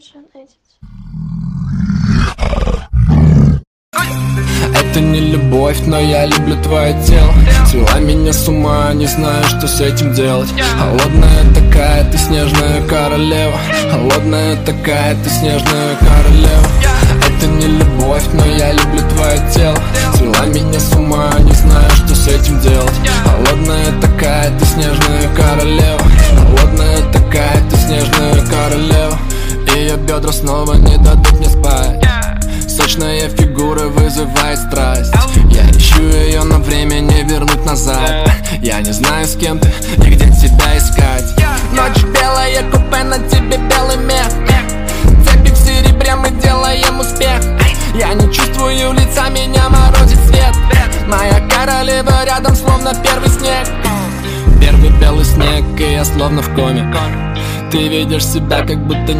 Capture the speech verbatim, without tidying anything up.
Virgin Edit. Это не любовь, но я люблю твое тело. Свела меня с ума, не знаю, что с этим делать. Холодная такая, ты снежная королева. Холодная такая, ты снежная королева. Это не любовь, но я люблю твое тело. Свела меня с ума, не знаю, что с этим делать. Холодная такая, ты снежная королева. Холодная такая, ты снежная королева. Ее бедра снова не дадут мне спать. Сочная фигура вызывает страсть. Я ищу ее, но время не вернуть назад. Я не знаю, с кем ты и где тебя искать. Ночь белая, купе, на тебе белый мех. Цепи в серебре, мы делаем успех. Я не чувствую лица, меня морозит свет. Моя королева рядом, словно первый снег. Первый белый снег, и я словно в коме. Ты видишь себя, как будто